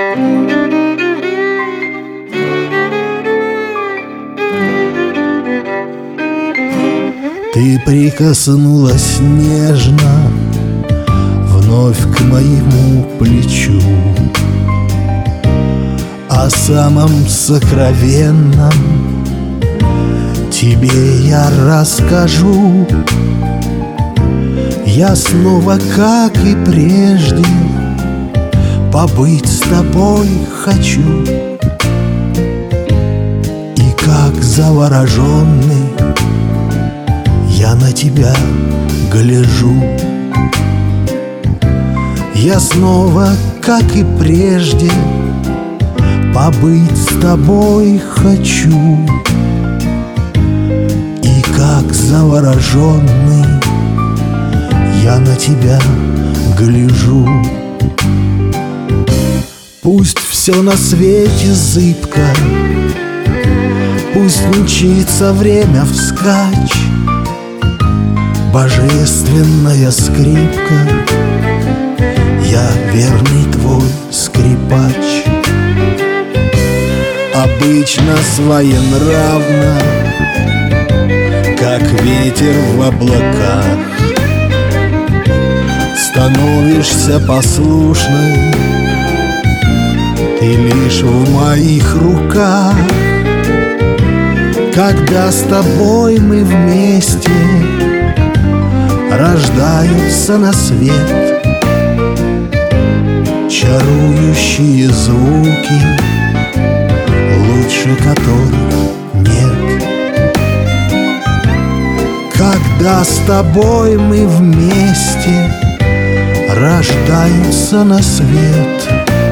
Ты прикоснулась нежно вновь к моему плечу. О самом сокровенном тебе я расскажу. Я снова, как и прежде, побыть с тобой хочу. И как завороженный я на тебя гляжу. Я снова, как и прежде, побыть с тобой хочу. И как завороженный я на тебя гляжу. Пусть все на свете зыбко, пусть мчится время вскачь, божественная скрипка, я верный твой скрипач. Обычно своенравно, как ветер в облаках, становишься послушной ты лишь в моих руках. Когда с тобой мы вместе, рождаются на свет чарующие звуки, лучше которых нет. Когда с тобой мы вместе, рождаются на свет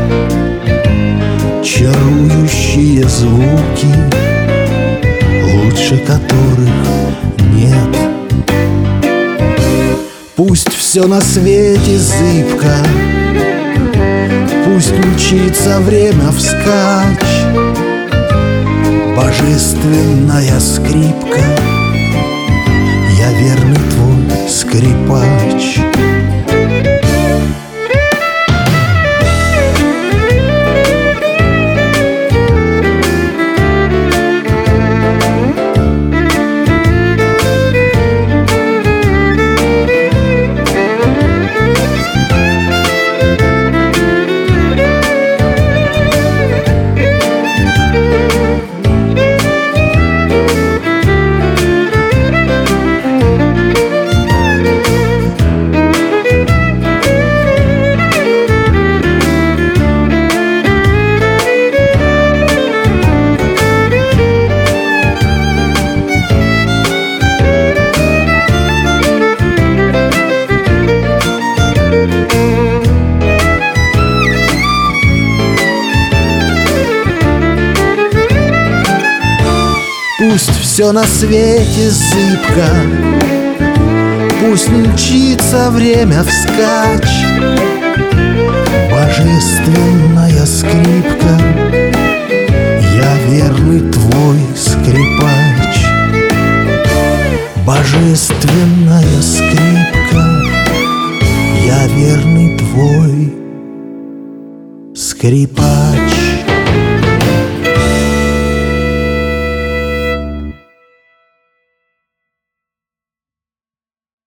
чарующие звуки, лучше которых нет. Пусть все на свете зыбко, пусть мчится время вскачь, божественная скрипка, я верный твой скрипач. Пусть все на свете зыбко, пусть мчится время вскачь, божественная скрипка, я верный твой скрипач. Божественная скрипка, я верный твой скрипач.